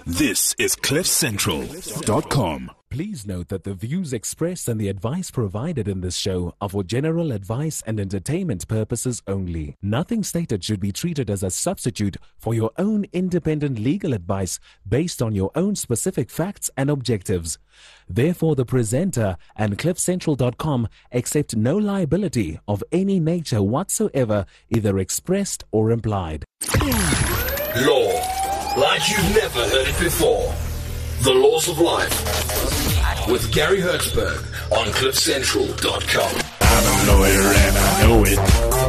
This is CliffCentral.com. Please note that the views expressed and the advice provided in this show are for general advice and entertainment purposes only. Nothing stated should be treated as a substitute for your own independent legal advice based on your own specific facts and objectives. Therefore, the presenter and CliffCentral.com accept no liability of any nature whatsoever, either expressed or implied. Law, like you've never heard it before. The Laws of Life with Gary Hertzberg on CliffCentral.com. I'm a lawyer and I know it.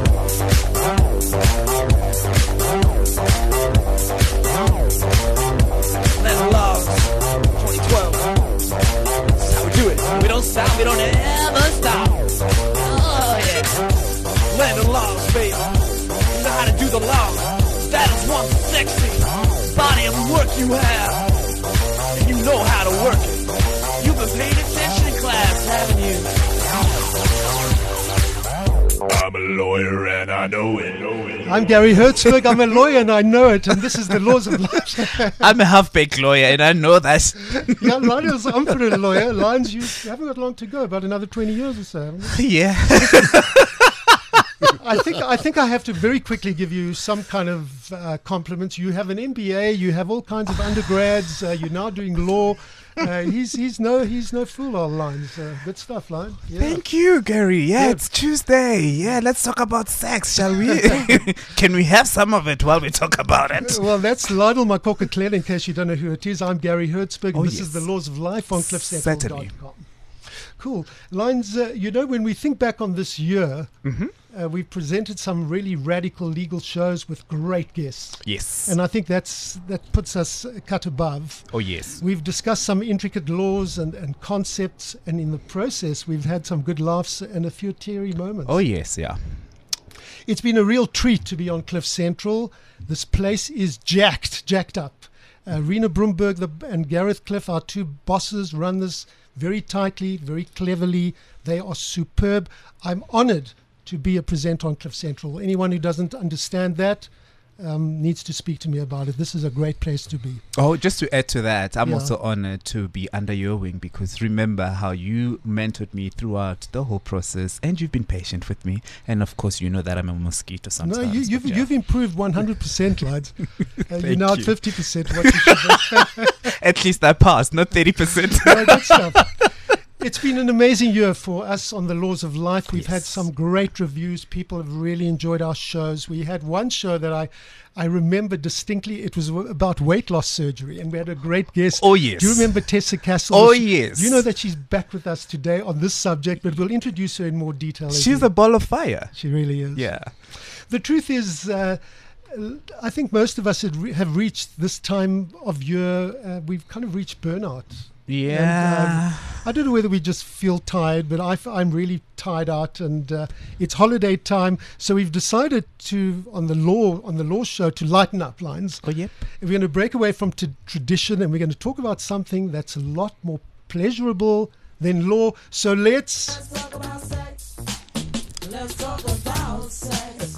Atlanta Laws, 2012. That's how we do it. We don't stop, we don't ever stop. Oh yeah. Atlanta Laws, baby. You know how to do the law. That is one sexy body of work you have. And you know how to work it. You've been paying attention in class, haven't you? I'm a lawyer and I know it. I'm Gary Hertzberg. I'm a lawyer and I know it. And this is the Laws of Life. I'm a half-baked lawyer and I know that. Yeah, Lionel's I'm for a lawyer. Lions, you haven't got long to go. About another 20 years or so. Haven't you? Yeah. I think I have to very quickly give you some kind of compliments. You have an MBA. You have all kinds of undergrads. You're now doing law. He's no fool, all Lines. Good stuff, Lion. Yeah. Thank you, Gary. Yeah, it's Tuesday. Yeah, let's talk about sex, shall we? Can we have some of it while we talk about it? Well, that's Lionel Makokotlela, in case you don't know who it is. I'm Gary Hertzberg. Oh, This yes. is the Laws of Life on Certainly. CliffCentral.com. Cool. Lines, when we think back on this year, we've presented some really radical legal shows with great guests. Yes. And I think that puts us a cut above. Oh, yes. We've discussed some intricate laws and concepts, and in the process, we've had some good laughs and a few teary moments. Oh, yes, yeah. It's been a real treat to be on Cliff Central. This place is jacked up. Rena Broomberg and Gareth Cliff, our two bosses, run this very tightly, very cleverly. They are superb. I'm honored to be a presenter on Cliff Central. Anyone who doesn't understand that needs to speak to me about it. This is a great place to be. Oh, just to add to that, I'm Yeah. also honored to be under your wing because remember how you mentored me throughout the whole process and you've been patient with me. And of course, you know that I'm a mosquito sometimes. No, but yeah. you've improved 100%, lads. You're now at you. 50%. What you should be. At least I passed, not 30%. No, good stuff. It's been an amazing year for us on the Laws of Life. We've had Yes. some great reviews. People have really enjoyed our shows. We had one show that I remember distinctly. It was about weight loss surgery, and we had a great guest. Oh, yes. Do you remember Tessa Castle? Oh, yes. Do you know that she's back with us today on this subject, but we'll introduce her in more detail. as She's we- a ball of fire. She really is. Yeah. The truth is, I think most of us have reached this time of year. We've kind of reached burnout. Yeah. I don't know whether we just feel tired, but I'm really tired out, and it's holiday time. So we've decided to on the law show to lighten up, Lines. Oh, yep. We're going to break away from tradition, and we're going to talk about something that's a lot more pleasurable than law. So let's talk about sex. Let's talk about sex.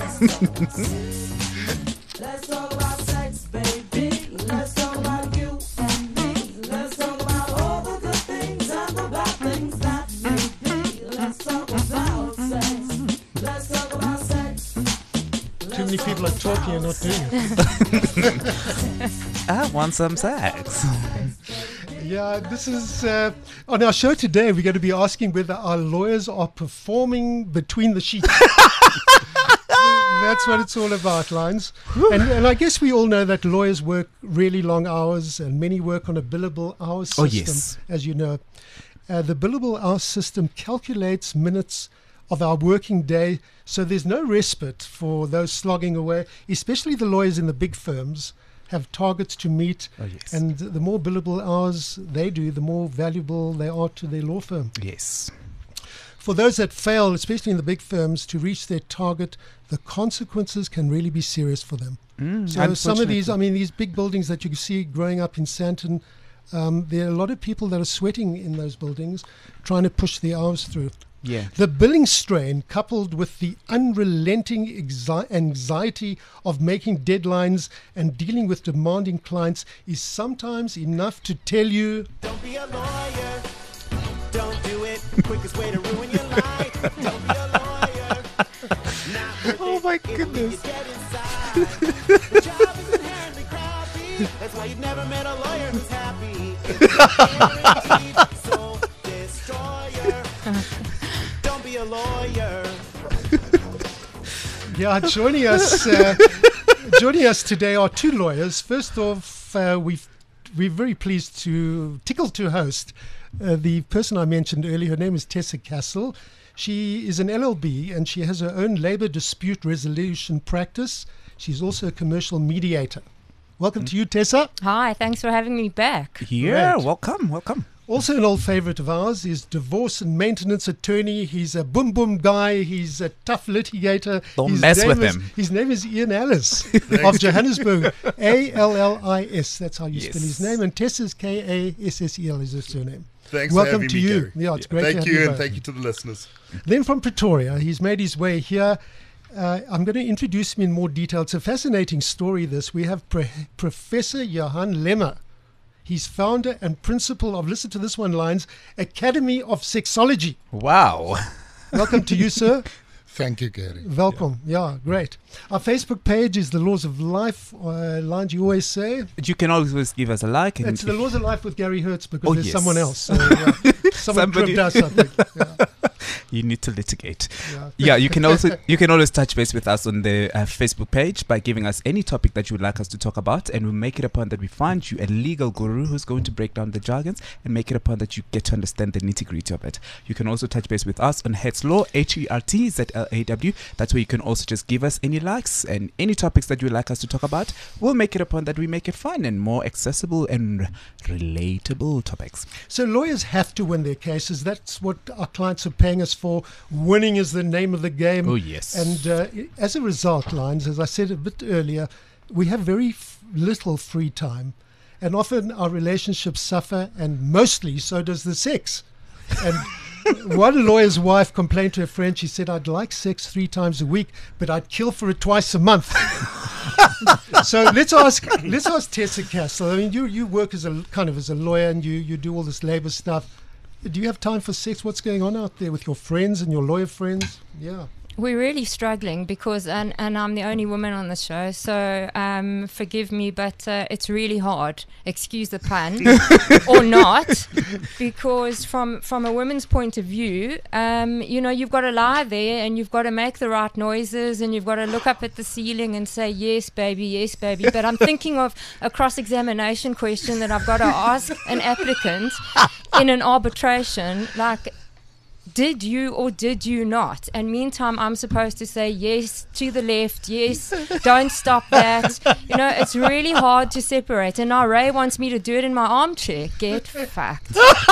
Let's talk about sex, baby. Let's talk about you and me. Let's talk about all the good things and the bad things that may be. Let's talk about sex. Let's talk about sex. too many people are talking and not doing it. I want some sex. Yeah, this is on our show today. We're going to be asking whether our lawyers are performing between the sheets. That's what it's all about, Lines. And I guess we all know that lawyers work really long hours, and many work on a billable hours system, Oh, yes. as you know. The billable hours system calculates minutes of our working day, so there's no respite for those slogging away, especially the lawyers in the big firms have targets to meet, Oh, yes. and the more billable hours they do, the more valuable they are to their law firm. Yes. For those that fail, especially in the big firms, to reach their target, the consequences can really be serious for them. So some of these, these big buildings that you can see growing up in Sandton, there are a lot of people that are sweating in those buildings, trying to push the hours through. Yeah. The billing strain, coupled with the unrelenting anxiety of making deadlines and dealing with demanding clients, is sometimes enough to tell you, Don't be a lawyer. Don't do it. Quickest way to ruin your life. Don't be a lawyer. Not Oh my goodness. get inside. The job is inherently crappy. That's why you've never met a lawyer who's happy. It's guaranteed soul destroyer. Don't be a lawyer. yeah, joining us today are two lawyers. First off, we're very pleased tickled to host the person I mentioned earlier. Her name is Tessa Castle. She is an LLB and she has her own labor dispute resolution practice. She's also a commercial mediator. Welcome to you, Tessa. Hi, thanks for having me back. Yeah, Great. welcome. Also an old favorite of ours is divorce and maintenance attorney. He's a boom boom guy. He's a tough litigator. Don't mess with him. His name is Ian Ellis of Johannesburg. Allis. That's how you spell his name. And Tessa's Kassel is his surname. Thanks Welcome for having to me, you. Gary. Yeah, it's great to Thank have you, you and both. thank you to the listeners. Then from Pretoria, he's made his way here. I'm going to introduce him in more detail. It's a fascinating story, this. We have Professor Johan Lemmer. He's founder and principal of, listen to this one lines, Academy of Sexology. Wow. Welcome to you, sir. Thank you, Gary. Welcome. Yeah, great. Our Facebook page is The Laws of Life, lines you always say. You can always give us a like. And It's The Laws of Life with Gary Hertz because Oh, there's yes. someone else. So, yeah. Someone Somebody- tripped us, I think. Yeah. you need to litigate. Yeah. Yeah, you can always touch base with us on the Facebook page by giving us any topic that you would like us to talk about, and we'll make it a point that we find you a legal guru who's going to break down the jargons and make it a point that you get to understand the nitty-gritty of it. You can also touch base with us on Hertz Law, HERTZLAW. That's where you can also just give us any likes and any topics that you would like us to talk about. We'll make it a point that we make it fun and more accessible and relatable topics. So lawyers have to win their cases. That's what our clients are paying us for. Winning is the name of the game. Oh, yes. And as a result, Lines, as I said a bit earlier, we have very little free time. And often our relationships suffer, and mostly so does the sex. And one lawyer's wife complained to her friend. She said, I'd like sex 3 times a week, but I'd kill for it twice a month. So let's ask Tessa Castle. I mean, you work as a lawyer, and you do all this labor stuff. Do you have time for sex? What's going on out there with your friends and your lawyer friends? Yeah. We're really struggling because, and I'm the only woman on the show, so forgive me, but it's really hard. Excuse the pun, or not, because from a woman's point of view, you've got to lie there and you've got to make the right noises and you've got to look up at the ceiling and say, yes, baby. But I'm thinking of a cross-examination question that I've got to ask an applicant in an arbitration, like, did you or did you not? And meantime, I'm supposed to say yes to the left, yes, don't stop that. It's really hard to separate. And now Ray wants me to do it in my armchair. Get fucked.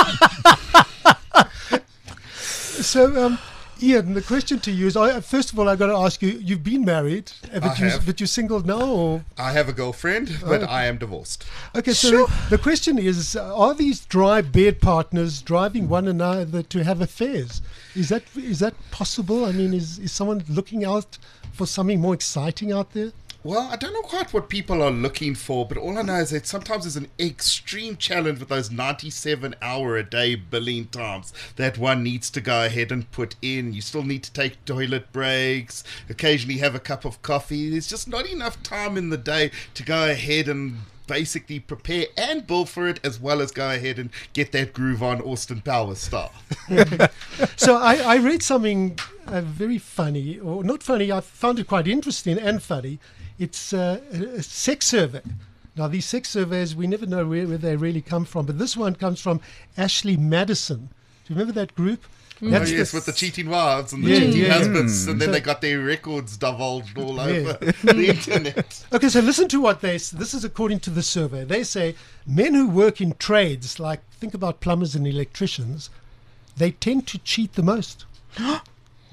So, Ian, the question to you is, first of all, I've got to ask you, you've been married, but you're single now? Or? I have a girlfriend, but I am divorced. Okay, so the question is, are these dry bed partners driving one another to have affairs? Is that possible? I mean, is someone looking out for something more exciting out there? Well, I don't know quite what people are looking for, but all I know is that sometimes there's an extreme challenge with those 97-hour-a-day billing times that one needs to go ahead and put in. You still need to take toilet breaks, occasionally have a cup of coffee. There's just not enough time in the day to go ahead and basically prepare and bill for it, as well as go ahead and get that groove on Austin Powers style. So I read something very funny, or not funny, I found it quite interesting and funny. It's a sex survey. Now, these sex surveys, we never know where they really come from, but this one comes from Ashley Madison. Do you remember that group? That's with the cheating wives and the cheating husbands, and then they got their records divulged all over the internet. Okay, so listen to what this is according to the survey. They say men who work in trades, like think about plumbers and electricians, they tend to cheat the most.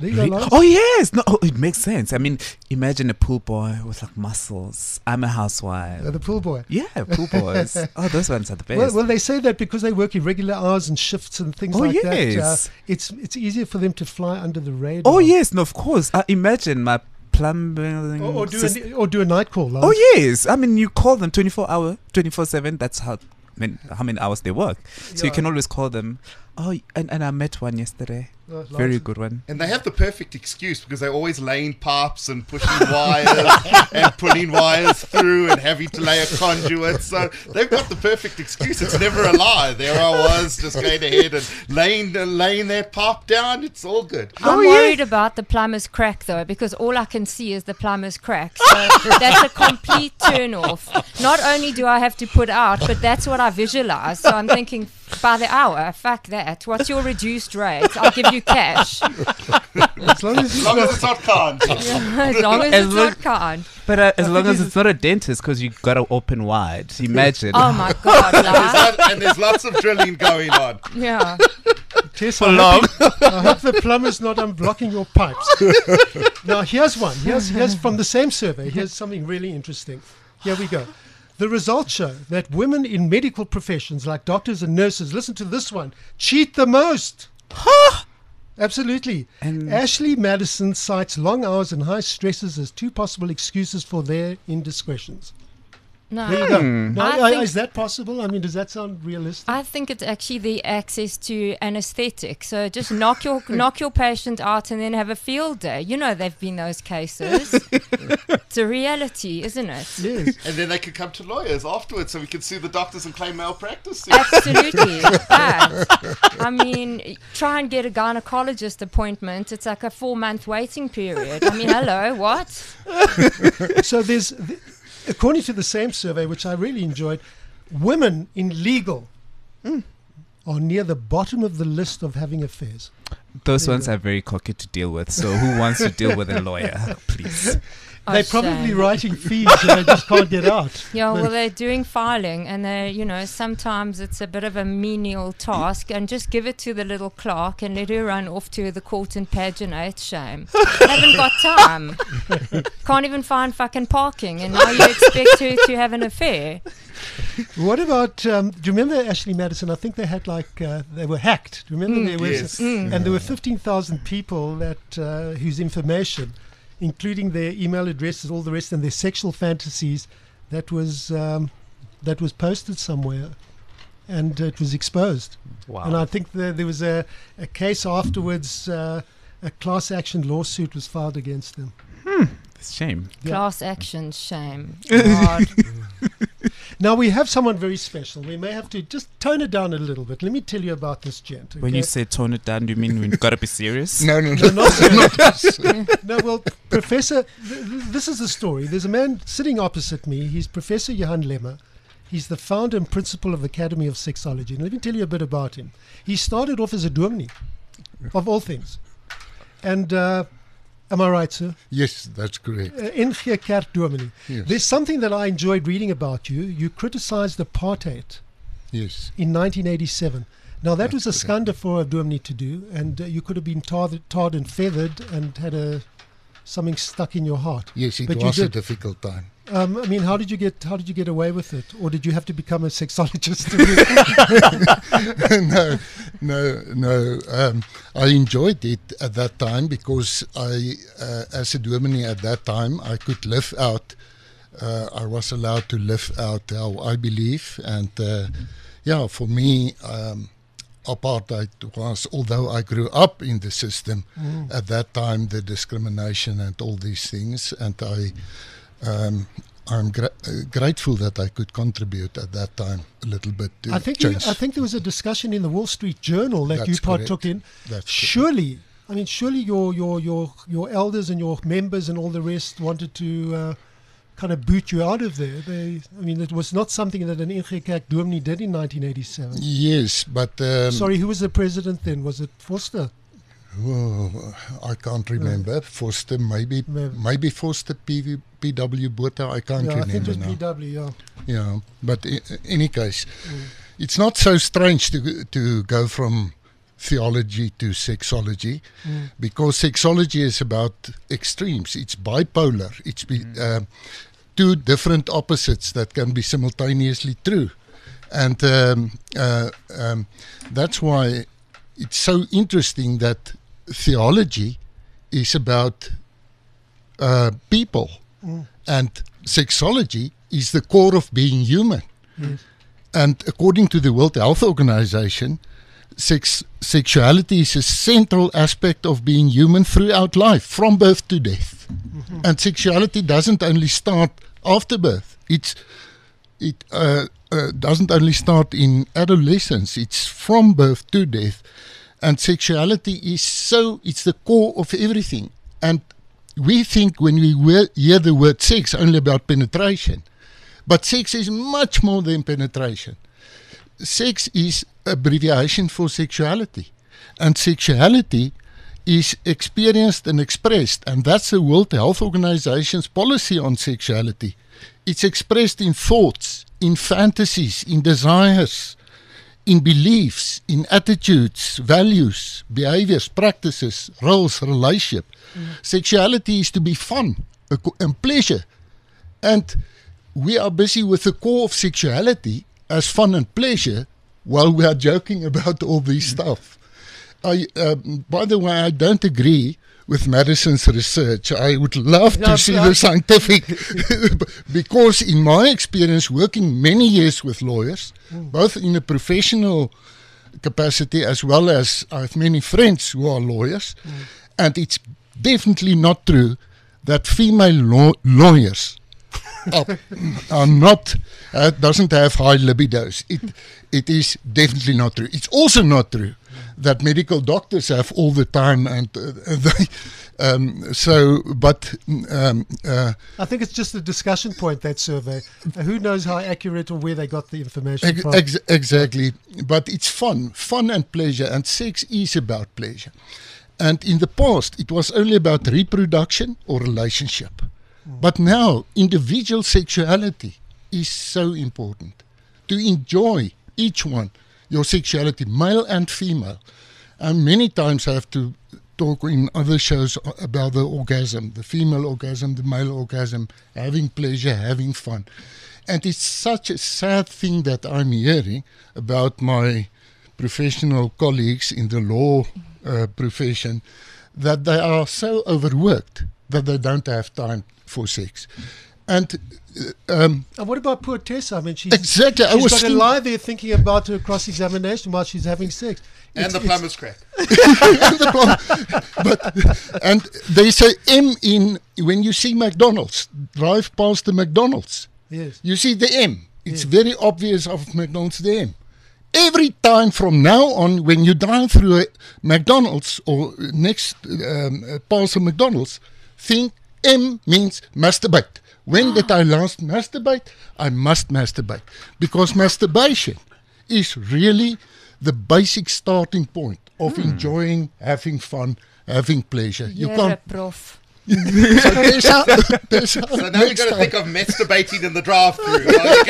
There you go, Lance. Oh yes, no, it makes sense. I mean, imagine a pool boy with like muscles. I'm a housewife. The pool boy. Yeah, pool boys. Oh, those ones are the best. Well, they say that because they work irregular hours and shifts and things like yes. that. It's easier for them to fly under the radar. Oh yes, no, of course. Imagine my plumbing. Or do a night call. Lance. Oh yes, I mean you call them 24/7. That's how many hours they work. So you can always call them. Oh, and I met one yesterday. Very good one. And they have the perfect excuse because they're always laying pipes and pushing wires and pulling wires through and having to lay a conduit. So they've got the perfect excuse. It's never a lie. There I was, just going ahead and laying that pipe down. It's all good. I'm worried about the plumber's crack though, because all I can see is the plumber's crack. So that's a complete turn off. Not only do I have to put out, but that's what I visualize. So I'm thinking, by the hour, fuck that. What's your reduced rate? I'll give you cash. As long as it's not canned. As long as it's not canned. But as long as it's not a dentist, because you got to open wide. Imagine. Oh my God, Lars. And there's lots of drilling going on. Yeah. Tess, I hope the plumber's not unblocking your pipes. Now, here's one. Here's from the same survey. Here's something really interesting. Here we go. The results show that women in medical professions like doctors and nurses, listen to this one, cheat the most. Absolutely. And Ashley Madison cites long hours and high stresses as two possible excuses for their indiscretions. No. There you go. Now, I think- is that possible? I mean, does that sound realistic? I think it's actually the access to anesthetic. So just knock your patient out and then have a field day. You know, there've been those cases. It's a reality, isn't it? Yes. And then they could come to lawyers afterwards so we could sue the doctors and claim malpractice. Absolutely. But, I mean, try and get a gynecologist appointment. It's like a 4-month waiting period. I mean, hello, what? So according to the same survey, which I really enjoyed, women in legal are near the bottom of the list of having affairs. those ones are very cocky to deal with. So who wants to deal with a lawyer, please? They're probably writing fees and they just can't get out. Yeah, well, they're doing filing, and sometimes it's a bit of a menial task, and just give it to the little clerk and let her run off to the court and paginate. Shame. Haven't got time. Can't even find fucking parking, and now you expect her to have an affair. What about, do you remember Ashley Madison? I think they had they were hacked. Do you remember there was, and there were 15,000 people that whose information, including their email addresses, all the rest, and their sexual fantasies, that was posted somewhere, and it was exposed. Wow. And I think there was a case afterwards. A class action lawsuit was filed against them. It's a shame. Class action, shame. God. Now we have someone very special. We may have to just tone it down a little bit. Let me tell you about this gent. When you say tone it down, do you mean we've got to be serious? No, not serious. No, well, Professor, this is the story. There's a man sitting opposite me. He's Professor Johan Lemmer. He's the founder and principal of the Academy of Sexology. And let me tell you a bit about him. He started off as a dominee, of all things. And am I right, sir? Yes, that's correct. NG Kerk Dominee. Yes. There's something that I enjoyed reading about you. You criticized apartheid in 1987. Now, that was a scandal for a dominee to do, and you could have been tarred and feathered and had something stuck in your heart. Yes, it But was you a did. difficult time. I mean, how did you get away with it, or did you have to become a sexologist? No. I enjoyed it at that time because I, as a dominee at that time, I could live out. I was allowed to live out how I believe, and for me, apartheid was. Although I grew up in the system at that time, the discrimination and all these things, and I'm grateful that I could contribute at that time a little bit to change. I think there was a discussion in the Wall Street Journal that That's you partook correct. in. That's surely your elders and your members and all the rest wanted to kind of boot you out of there. It was not something that an NG Kerk dominee did in 1987. Yes, but Sorry, who was the president then? Was it Forster? Oh, I can't remember. Forster, maybe Forster, P.W. Botha, I can't remember I think it was now. PW, Yeah, but in any case, it's not so strange to go from theology to sexology, because sexology is about extremes. It's bipolar. It's two different opposites that can be simultaneously true. And that's why it's so interesting that theology is about people, and sexology is the core of being human. And according to the World Health Organization, sexuality is a central aspect of being human throughout life, from birth to death. And sexuality doesn't only start after birth. It doesn't only start in adolescence. It's from birth to death. And sexuality is it's the core of everything. And we think when we hear the word sex only about penetration. But sex is much more than penetration. Sex is abbreviation for sexuality. And sexuality is experienced and expressed. And that's the World Health Organization's policy on sexuality. It's expressed in thoughts, in fantasies, in desires, in beliefs, in attitudes, values, behaviors, practices, roles, relationship. Sexuality is to be fun and pleasure. And we are busy with the core of sexuality as fun and pleasure while we are joking about all this stuff. By the way, I don't agree with Madison's research. I would love to see the scientific, because in my experience working many years with lawyers, both in a professional capacity as well as I have many friends who are lawyers, and it's definitely not true that female lawyers are not, doesn't have high libidos. It is definitely not true. It's also not true that medical doctors have all the time, and I think it's just a discussion point, that survey. Who knows how accurate or where they got the information from? Exactly. But it's fun and pleasure, and sex is about pleasure. And in the past, it was only about reproduction or relationship. But now, individual sexuality is so important. To enjoy each one, your sexuality, male and female. And many times I have to talk in other shows about the orgasm, the female orgasm, the male orgasm, having pleasure, having fun. And it's such a sad thing that I'm hearing about my professional colleagues in the law profession, that they are so overworked that they don't have time for sex. And what about poor Tessa? I mean, she's got to lie there thinking about her cross-examination while she's having sex. And the plumber's crack. And there's a M in, when you see McDonald's, drive past the McDonald's. Yes. You see the M. It's very obvious of McDonald's, the M. Every time from now on, when you drive through a McDonald's or next past a McDonald's, think M means masturbate. When did I last masturbate? I must masturbate. Because masturbation is really the basic starting point of enjoying, having fun, having pleasure. You can't. Prof. So now we've got to think of masturbating in the drive-through.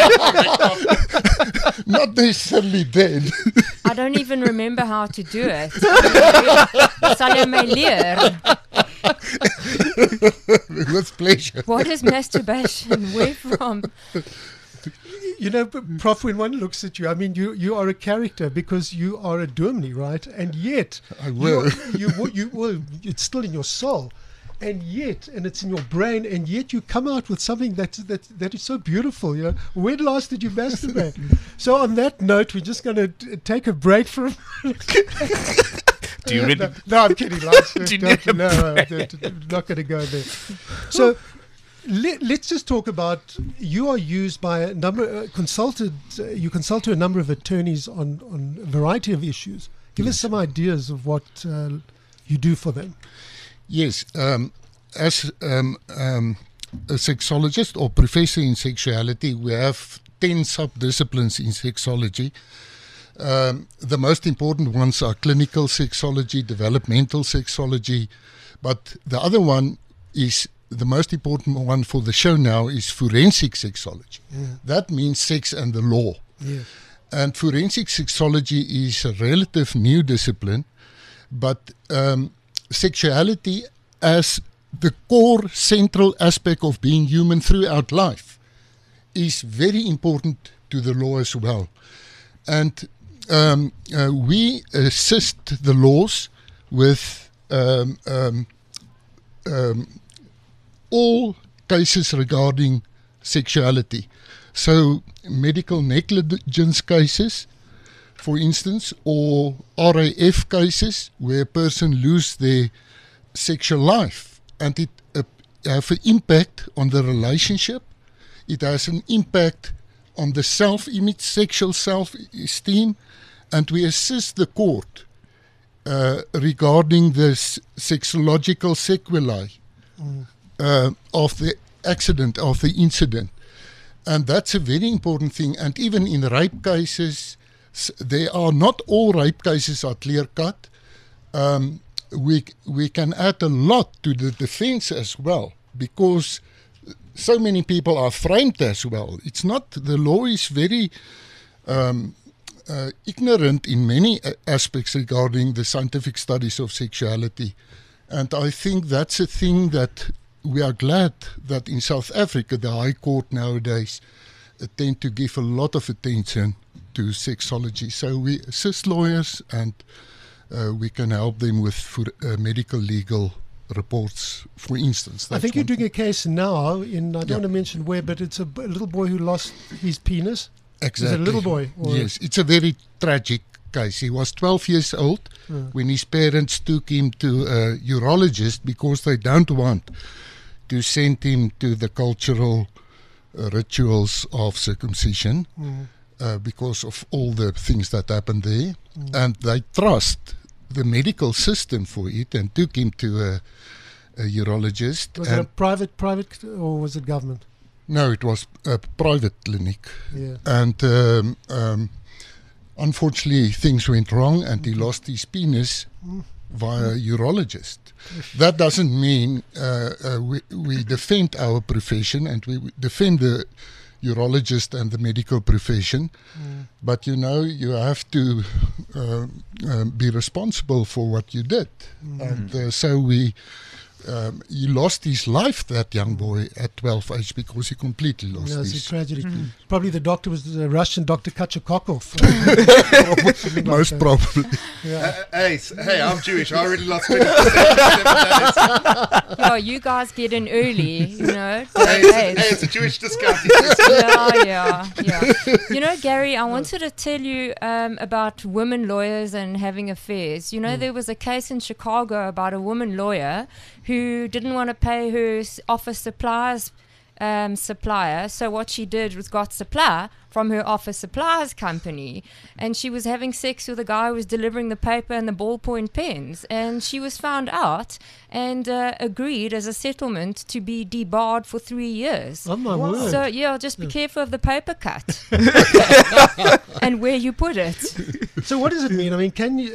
Not necessarily then. I don't even remember how to do it. Sal jy my leer? With pleasure. What is masturbation? Where from? You know, Prof, when one looks at you, I mean, you are a character because you are a dominee, right? And yet, I will. It's still in your soul. And yet, and it's in your brain, and yet you come out with something that is so beautiful. You know, when last did you masturbate? So on that note, we're just going to take a break from. Do you really? No, I'm kidding. I'm not going to go there. So let's just talk about. You are used by a number. You consulted a number of attorneys on a variety of issues. Give us some ideas of what you do for them. Yes, as a sexologist or professor in sexuality, we have 10 sub-disciplines in sexology. The most important ones are clinical sexology, developmental sexology, but the other one is, the most important one for the show now, is forensic sexology. That means sex and the law. Yes. And forensic sexology is a relative new discipline, but sexuality as the core central aspect of being human throughout life is very important to the law as well. And we assist the laws with all cases regarding sexuality. So medical negligence cases, for instance, or RAF cases where a person loses their sexual life, and it has an impact on the relationship. It has an impact on the self-image, sexual self-esteem, and we assist the court regarding the sexological sequelae of the accident, of the incident. And that's a very important thing. And even in rape cases, not all rape cases are clear-cut. We can add a lot to the defense as well, because so many people are framed as well. It's not, the law is very ignorant in many aspects regarding the scientific studies of sexuality. And I think that's a thing that we are glad that in South Africa, the High Court nowadays tend to give a lot of attention to sexology. So we assist lawyers, and we can help them with medical legal reports, for instance. I think you're doing a case now in, I don't want to mention where, but it's a little boy who lost his penis. Exactly. Is it a little boy? Yes, it's a very tragic case. He was 12 years old when his parents took him to a urologist because they don't want to send him to the cultural rituals of circumcision because of all the things that happened there. And they trust the medical system for it and took him to a urologist. Was it a private, or was it government? No, it was a private clinic. Yeah. And unfortunately, things went wrong, and he lost his penis via a urologist. That doesn't mean we defend our profession, and we defend the urologist and the medical profession, but you have to be responsible for what you did. And so he lost his life, that young boy, at 12 age, because he completely lost Yeah, it's his... a tragedy. Probably the doctor was the Russian Dr. Kachakokov. Most probably. Yeah. Hey, I'm Jewish. I already lost 20%. Yeah, you guys get in early, Hey, it's a Jewish discount. Yeah. You know, Gary, I wanted to tell you about women lawyers and having affairs. There was a case in Chicago about a woman lawyer who didn't want to pay her office supplier. So what she did was got supply from her office supplies company, and she was having sex with a guy who was delivering the paper and the ballpoint pens, and she was found out and agreed as a settlement to be debarred for 3 years. Oh my word. So just be careful of the paper cut and where you put it. So what does it mean? I mean, can you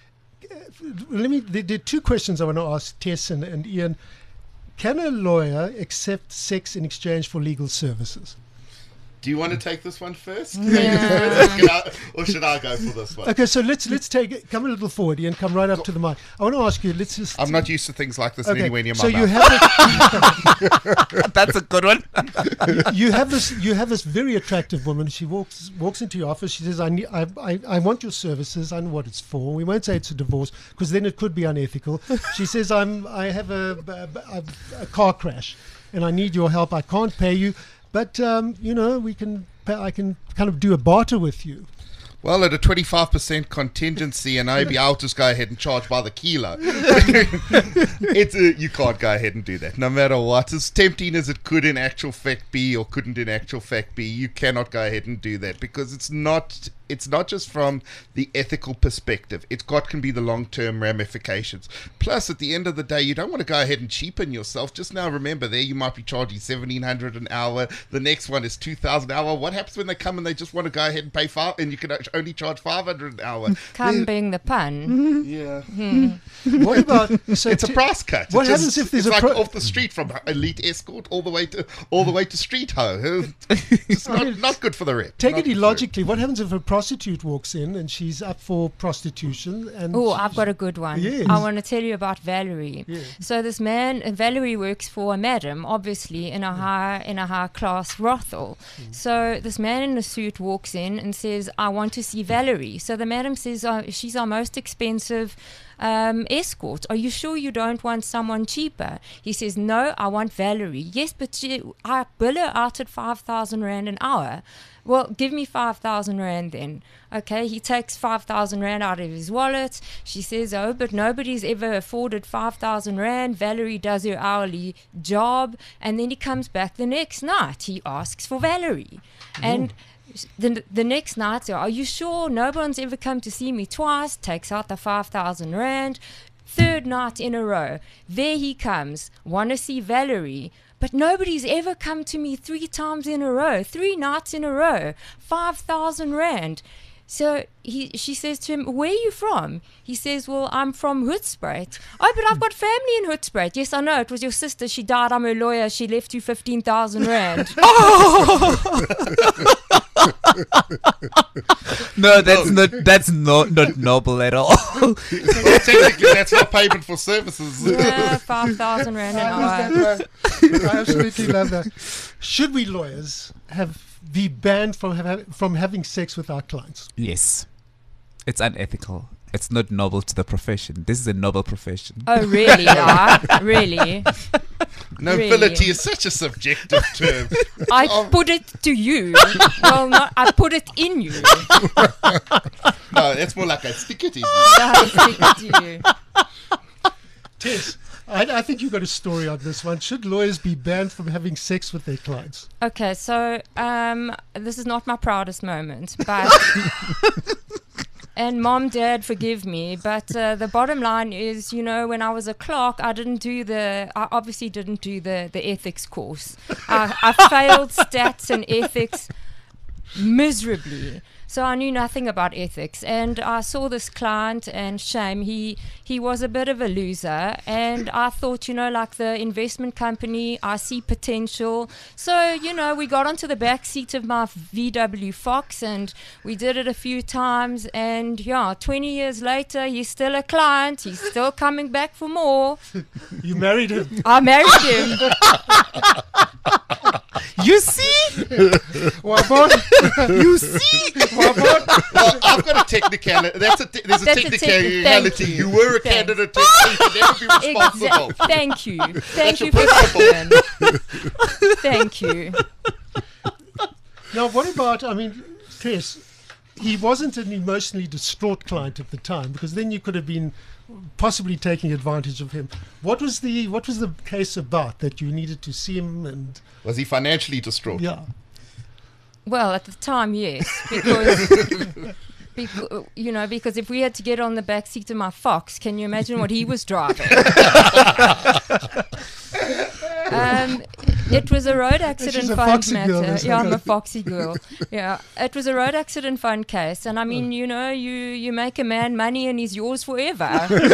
there are two questions I want to ask Tess and Ian. Can a lawyer accept sex in exchange for legal services? Do you want to take this one first? Yeah. Or should I go for this one? Okay, so let's take it. Come a little forward, Ian. Come right up to the mic. I want to ask you. I'm not used to things like this anywhere near my so mouth. you have That's a good one. you have this very attractive woman. She walks into your office. She says, I want your services. I know what it's for. We won't say it's a divorce because then it could be unethical. She says, I have a car crash and I need your help. I can't pay you, but I can kind of do a barter with you. Well, at a 25% contingency, and maybe I'll just go ahead and charge by the kilo. You can't go ahead and do that, no matter what. As tempting as it could in actual fact be, or couldn't in actual fact be, you cannot go ahead and do that because it's not just from the ethical perspective. Can be the long-term ramifications. Plus, at the end of the day, you don't want to go ahead and cheapen yourself. Just now, remember, there you might be charging $1,700 an hour. The next one is $2,000 an hour. What happens when they come and they just want to go ahead and pay and you can only charge $500 an hour? Come being the pun. Yeah. What about? So it's a price cut. What happens if there's it's a like off the street from elite escort all the way to street ho? It's not good for the rep. Take it illogically. What happens if a prostitute walks in and she's up for prostitution. And Oh, I've got a good one. Yes. I want to tell you about Valerie. Yeah. So this man, Valerie works for a madam, obviously in a high class brothel. So this man in a suit walks in and says, "I want to see Valerie." So the madam says, "She's our most expensive escort. Are you sure you don't want someone cheaper?" He says, "No, I want Valerie." "Yes, but I bill her out at 5,000 Rand an hour." "Well, give me 5,000 Rand then." Okay, he takes 5,000 Rand out of his wallet. She says, "Oh, but nobody's ever afforded 5,000 Rand. Valerie does her hourly job." And then he comes back the next night. He asks for Valerie. And the next night, so, "Are you sure no one's ever come to see me twice?" Takes out the 5,000 Rand. Third night in a row, there he comes. "Want to see Valerie?" "But nobody's ever come to me 3 times in a row, 3 nights in a row, 5,000 Rand. So she says to him, "Where are you from?" He says, "Well, I'm from Hoedspruit." "Oh, but I've got family in Hoedspruit." "Yes, I know. It was your sister. She died. I'm her lawyer. She left you 15,000 Rand. No, that's not noble at all. Well, technically, that's not payment for services. 5,000 Rand an I hour. understand that. I absolutely love that. Should we lawyers be banned from having sex with our clients? Yes. It's unethical. It's not noble to the profession. This is a noble profession. Oh, really? Really? Nobility Really? is such a subjective term. I put it to you. Well, not, I put it in you. No, that's more like I stick it in. I stick it to you. Tess, I think you've got a story on this one. Should lawyers be banned from having sex with their clients? Okay, so this is not my proudest moment, but and Mom, Dad, forgive me, but the bottom line is, when I was a clerk, I obviously didn't do the ethics course. I failed stats and ethics miserably. So I knew nothing about ethics, and I saw this client, and shame, he was a bit of a loser, and I thought, like the investment company, I see potential. So, we got onto the back seat of my VW Fox, and we did it a few times, and 20 years later, he's still a client, he's still coming back for more. You married him. I married him. You see? You see? Well, I've got a technicality. There's a technicality. You were a candidate, so you should never be responsible. Thank you. Thank you your for principle. that. Thank you. Now, what about, Tess, he wasn't an emotionally distraught client at the time, because then you could have been possibly taking advantage of him. What was the case about that you needed to see him? And Was he financially distraught? yeah, Well, at the time, yes, because if we had to get on the back seat of my Fox, can you imagine what he was driving? It was a road accident She's a fund foxy girl, matter. isn't Yeah, I'm it? a foxy girl. Yeah, it was a road accident fund case, and you make a man money and he's yours forever.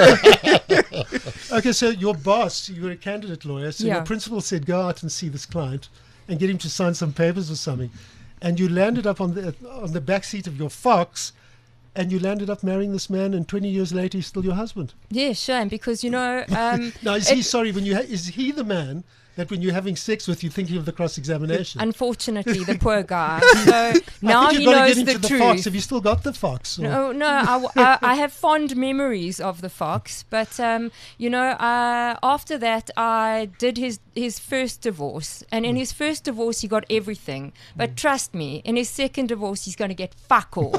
okay. So your boss, you were a candidate lawyer, so Yeah. your principal said go out and see this client and get him to sign some papers or something, and you landed up on the back seat of your Fox. And you landed up marrying this man, and 20 years later, he's still your husband. Yeah, shame, because Now, is he sorry when is he the man that when you're having sex with, you're thinking of the cross-examination? unfortunately, the poor guy. So now I think he you've got to knows get the into truth. Fox. Have you still got the Fox? Or- No, I have fond memories of the Fox, but after that I did his first divorce, and in his first divorce he got everything. But trust me, in his second divorce he's going to get fuck all.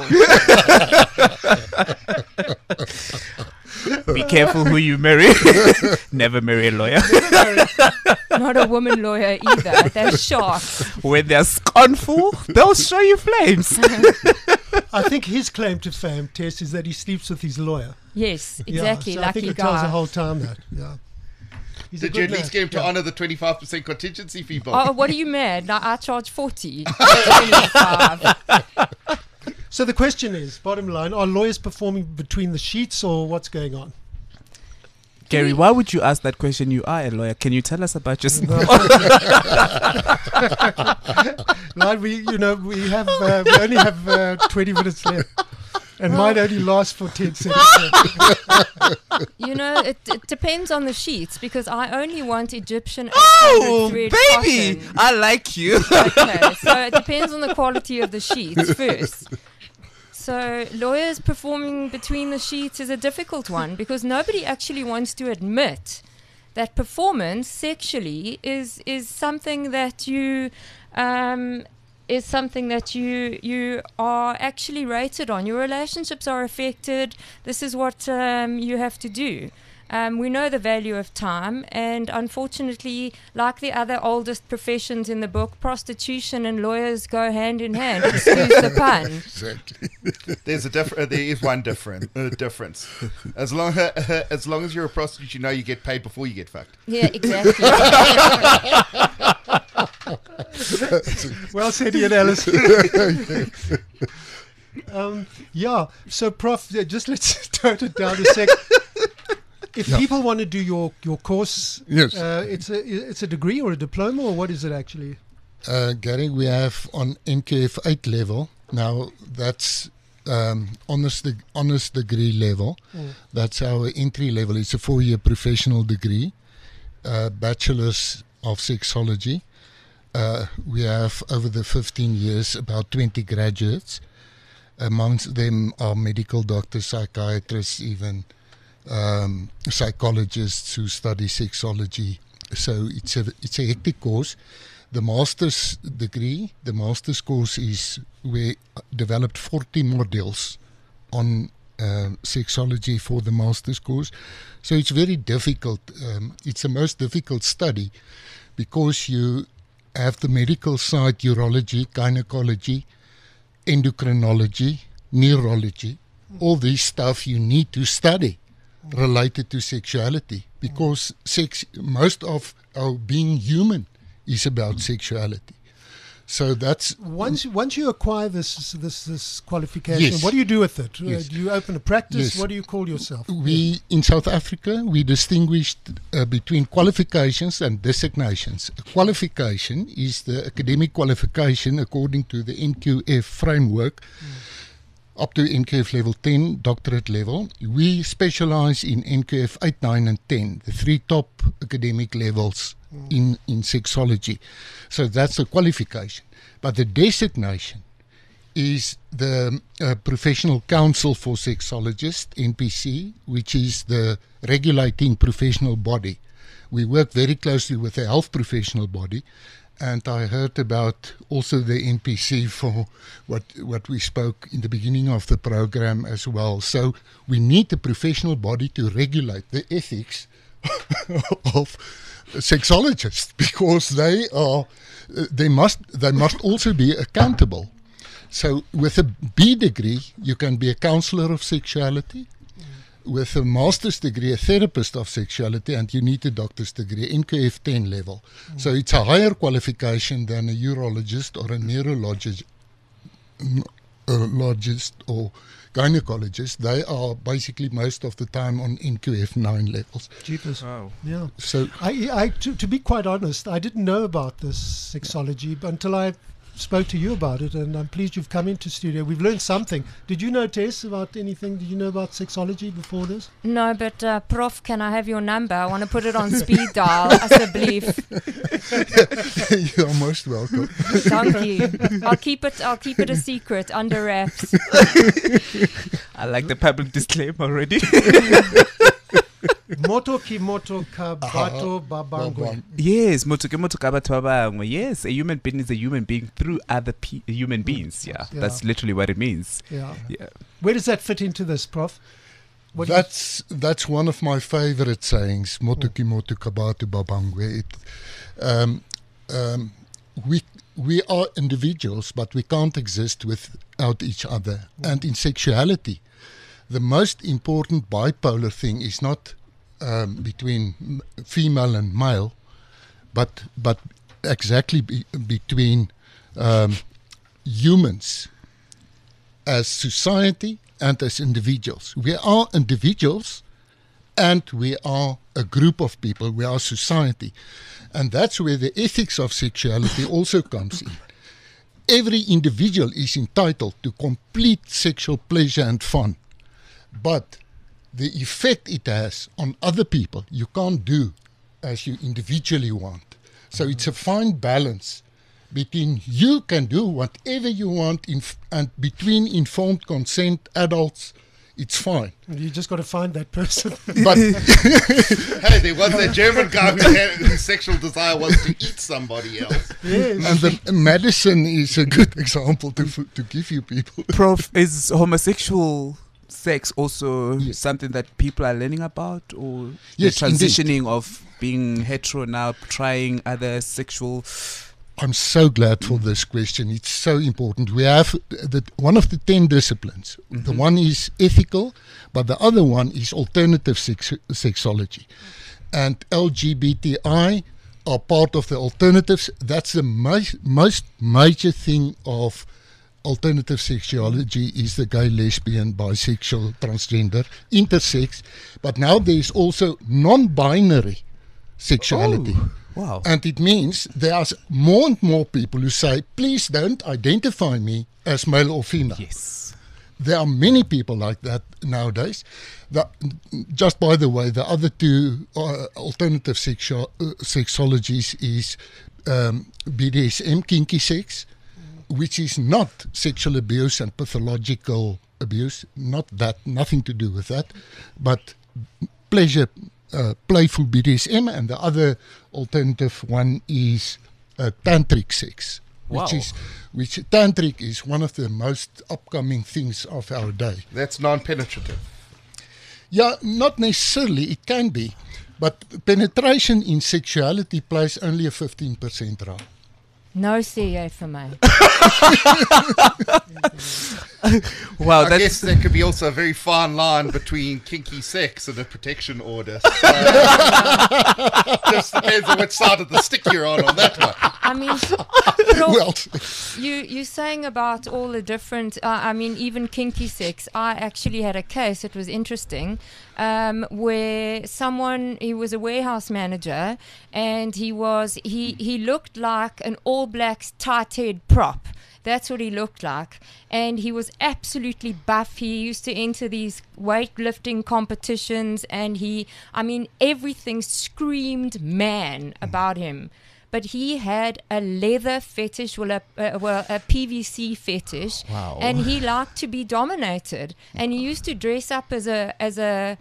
Be careful who you marry. Never marry a lawyer. Not a woman lawyer either. They're sharks. When they're scornful, they'll show you flames. I think his claim to fame, Tess, is that he sleeps with his lawyer. Yes, exactly. Yeah, so I Lucky think it tells the guy. whole time that. Yeah. He's a Did you good at least man. get him to Yeah. honour the 25% contingency fee, Bob? Oh, what are you mad? I charge 40. 25. So the question is, bottom line, are lawyers performing between the sheets or what's going on? Gary, why would you ask that question? You are a lawyer. Can you tell us about yourself? Like we only have 20 minutes left. And mine only lasts for 10 seconds. It depends on the sheets because I only want Egyptian. Oh, thread baby, cotton. I like you. Okay, so it depends on the quality of the sheets first. So lawyers performing between the sheets is a difficult one because nobody actually wants to admit that performance sexually is something that you you are actually rated on. Your relationships are affected. This is what you have to do. We know the value of time, and unfortunately, like the other oldest professions in the book, prostitution and lawyers go hand in hand. Excuse the pun. Exactly. There is one difference. As long as you're a prostitute, you know you get paid before you get fucked. Yeah, exactly. Well said, Ian Ellis. So Prof, just let's tone it down a sec. If people want to do your course, Yes. It's a degree or a diploma, or what is it actually? Gary, we have on NQF 8 level. Now, that's honors degree level. That's our entry level. It's a 4-year professional degree, bachelor's of sexology. We have, over the 15 years, about 20 graduates. Amongst them are medical doctors, psychiatrists, even psychologists who study sexology. So it's a hectic course. The master's degree, the master's course we developed 40 modules on sexology for the master's course. So it's very difficult. It's the most difficult study because you have the medical side, urology, gynecology, endocrinology, neurology, all this stuff you need to study related to sexuality, because most of our being human is about sexuality. So that's once you acquire this qualification, Yes. what do you do with it? Yes. Do you open a practice? Yes. What do you call yourself? we in South Africa we distinguished between qualifications and designations. A qualification is the academic qualification according to the NQF framework. Up to NQF level 10, doctorate level. We specialize in NQF 8, 9 and 10, the 3 top academic levels in sexology. So that's a qualification. But the designation is the Professional Council for Sexologists, NPC, which is the regulating professional body. We work very closely with the health professional body. And I heard about also the NPC for what we spoke in the beginning of the program as well. So we need a professional body to regulate the ethics of sexologists, because they must also be accountable. So with a B degree, you can be a counselor of sexuality. With a master's degree, a therapist of sexuality, and you need a doctor's degree, NQF 10 level. So it's a higher qualification than a urologist or a neurologist or gynecologist. They are basically most of the time on NQF 9 levels. Jeepers. Wow. Yeah. So To be quite honest, I didn't know about this sexology until I spoke to you about it, and I'm pleased you've come into studio. We've learned something. Did you know, Tess, about anything? Did you know about sexology before this? No, but Prof, can I have your number? I want to put it on speed dial, asseblief. You're most welcome. Thank you. I'll keep it a secret, under wraps. I like the public disclaimer already. Moto ki moto ka bato babangwe. Yes, moto kabatwabangwe. Yes, a human being is a human being through other human beings. Yeah, that's literally what it means. Yeah. Yeah. Where does that fit into this, Prof? That's one of my favorite sayings. Moto ki moto ka bato babangwe. We are individuals, but we can't exist without each other. And in sexuality, the most important bipolar thing is not between female and male, but exactly between humans as society and as individuals. We are individuals, and we are a group of people, we are society. And that's where the ethics of sexuality also comes in. Every individual is entitled to complete sexual pleasure and fun, but the effect it has on other people, you can't do as you individually want. So it's a fine balance between you can do whatever you want and between informed consent, adults, it's fine. You just got to find that person. But Hey, there was that German guy whose sexual desire was to eat somebody else. Yes. and the medicine is a good example to give you people. Prof, is homosexual sex also Yes. something that people are learning about, or Yes, the transitioning of being hetero now, trying other sexual? I'm so glad for this question. It's so important. We have one of the 10 disciplines. The one is ethical, but the other one is alternative sexology. And LGBTI are part of the alternatives. That's the most major thing of alternative sexuality is the gay, lesbian, bisexual, transgender, intersex. But now there's also non-binary sexuality. Oh. Wow. And it means there are more and more people who say, please don't identify me as male or female. Yes. There are many people like that nowadays. Just by the way, the other two alternative sexologies is BDSM, kinky sex, which is not sexual abuse and pathological abuse, nothing to do with that, but pleasure, playful BDSM, and the other alternative one is tantric sex, Wow. which tantric is one of the most upcoming things of our day. That's non-penetrative. Yeah, not necessarily, it can be, but penetration in sexuality plays only a 15% role. No CA for me. Wow, I that's guess there could be also a very fine line between kinky sex and a protection order. So, just depends on which side of the stick you're on that one. I mean, Well, you're saying about all the different, I mean, even kinky sex. I actually had a case, it was interesting, where he was a warehouse manager, and he looked like an All Blacks tight-head prop. That's what he looked like. And he was absolutely buff. He used to enter these weightlifting competitions, and everything screamed man about him. But he had a leather fetish, a PVC fetish, Wow. and he liked to be dominated. And he used to dress up as a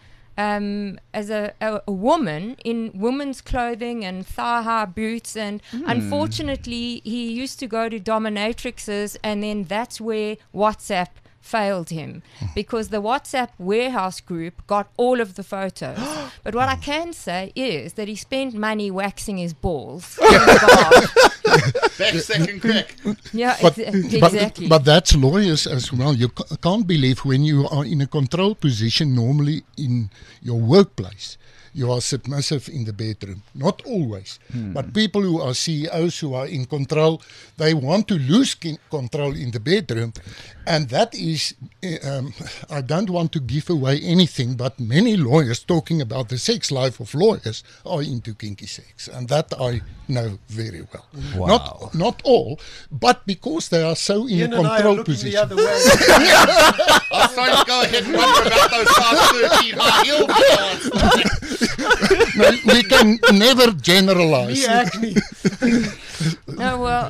woman in women's clothing and thigh-high boots, and unfortunately he used to go to dominatrixes, and then that's where WhatsApp failed him, because the WhatsApp warehouse group got all of the photos. But what I can say is that he spent money waxing his balls in the bath. Back second crack. Yeah, but, exactly. but that's lawyers as well. You can't believe when you are in a control position, normally in your workplace, you are submissive in the bedroom. Not always. But people who are CEOs, who are in control, they want to lose control in the bedroom. And that is, I don't want to give away anything, but many lawyers talking about the sex life of lawyers are into kinky sex. And that I know very well. Wow. Not all, but because they are so in Ian a and I are control looking position. the other way. I was trying to go ahead and wonder about those size 13 high heel pants. No, we can never generalize. Me acne. No, well,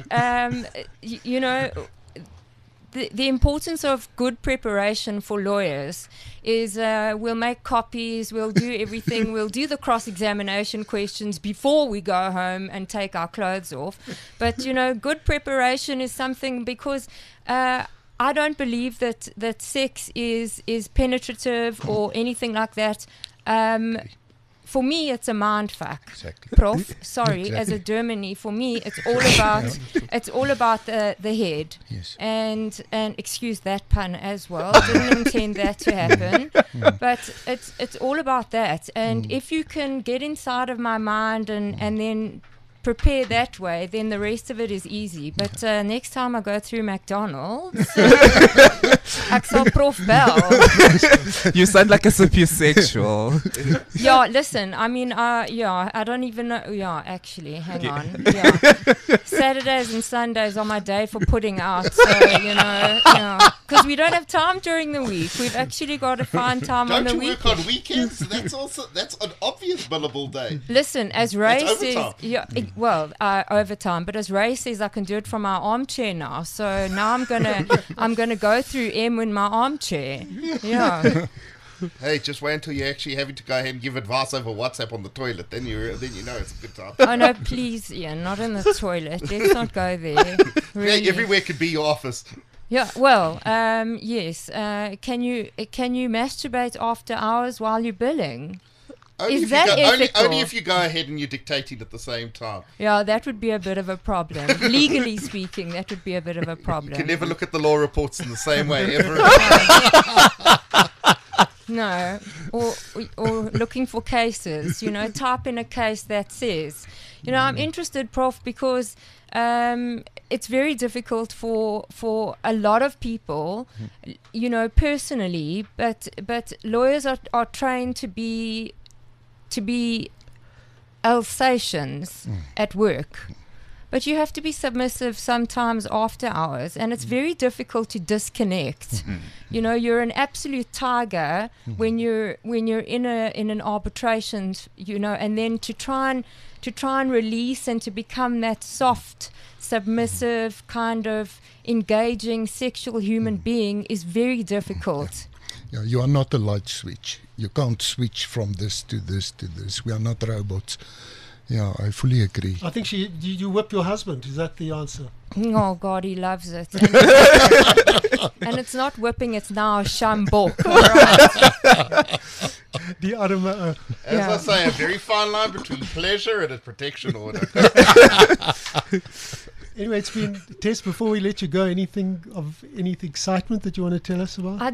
the importance of good preparation for lawyers is we'll make copies, we'll do everything, we'll do the cross-examination questions before we go home and take our clothes off. But, good preparation is something, because I don't believe that sex is penetrative or anything like that. For me, it's a mind fuck. Exactly. Prof, sorry, as a Germany, for me, it's all about the head. Yes. And excuse that pun as well. Didn't intend that to happen, but it's all about that. And if you can get inside of my mind and then prepare that way, then the rest of it is easy. But next time I go through McDonald's, ek sal prof bel. You sound like a sapiosexual. Yeah, listen, I mean, I don't even know. Yeah, actually, hang on. Yeah. Saturdays and Sundays are my day for putting out. So, because we don't have time during the week. We've actually got to find time on the Don't you weekend. work on weekends? That's an obvious billable day. Listen, as Ray That's says, overtime. overtime. But as Ray says, I can do it from my armchair now. So now I'm gonna go through M in my armchair. Yeah. Hey, just wait until you're actually having to go ahead and give advice over WhatsApp on the toilet. Then you know it's a good time. Oh no, please, Ian, not in the toilet. Let's not go there. Really. Yeah, everywhere could be your office. Yeah, well, yes. Can you masturbate after hours while you're billing? Is that ethical? Only if you go ahead and you're dictating at the same time. Yeah, that would be a bit of a problem. Legally speaking, that would be a bit of a problem. You can never look at the law reports in the same way ever. No, or looking for cases. Type in a case that says. I'm interested, Prof, because it's very difficult for a lot of people, personally. But lawyers are trained to be Alsatians at work. But you have to be submissive sometimes after hours, and it's very difficult to disconnect. You're an absolute tiger when you're in an arbitration, and then to try and release and to become that soft, submissive, kind of engaging sexual human being is very difficult. Yeah, you are not a light switch. You can't switch from this to this to this. We are not robots. Yeah, I fully agree. I think you whip your husband. Is that the answer? Oh God, he loves it. And it's not whipping; it's now shambok. The arme. As I say, a very fine line between pleasure and a protection order. Anyway, it's been, Tess, before we let you go, any excitement that you want to tell us about?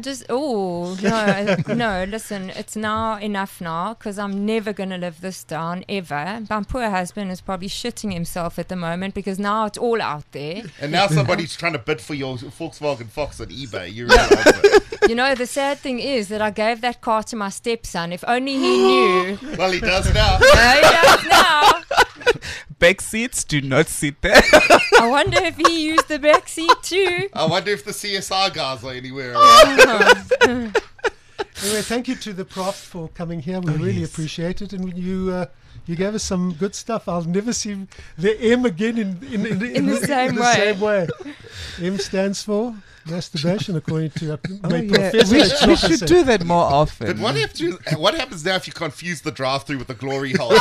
No, listen, it's now enough now, because I'm never going to live this down, ever. My poor husband is probably shitting himself at the moment, because now it's all out there. And now somebody's trying to bid for your Volkswagen Fox on eBay. You realize it. The sad thing is that I gave that car to my stepson. If only he knew. Well, he does now. No, he does now. Back seats, do not sit there. I wonder if he used the back seat too. I wonder if the CSR guys are anywhere around. Anyway, thank you to the Prof for coming here. We really appreciate it. And you gave us some good stuff. I'll never see the M again in the same way. M stands for masturbation, according to Professor. We should do that more often. But what happens now if you confuse the drive-through with the glory hole?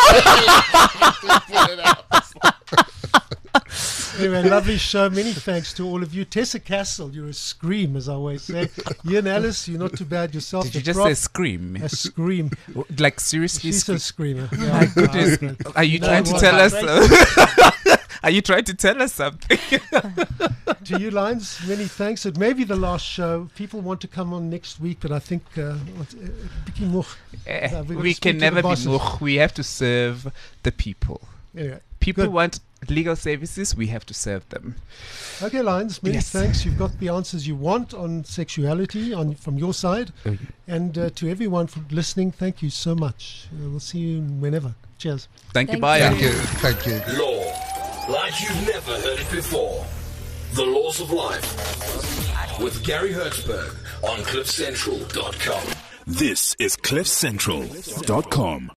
Anyway, lovely show. Many thanks to all of you. Tessa Castle, you're a scream, as I always say. Ian Ellis, you're not too bad yourself. Did you just say scream? A scream. Like, seriously? She's a screamer. My goodness. Are you trying to tell us? Are you trying to tell us something? To you, Lions, many thanks. It may be the last show. People want to come on next week, but I think we can never be moch. We have to serve the people. Anyway, people want legal services, we have to serve them. Okay, Lions, many thanks. You've got the answers you want on sexuality from your side. And to everyone for listening, thank you so much. We'll see you whenever. Cheers. Thank you. Bye. Thank you. Law, like you've never heard it before. The Laws of Life with Gary Hertzberg on CliffCentral.com. This is CliffCentral.com.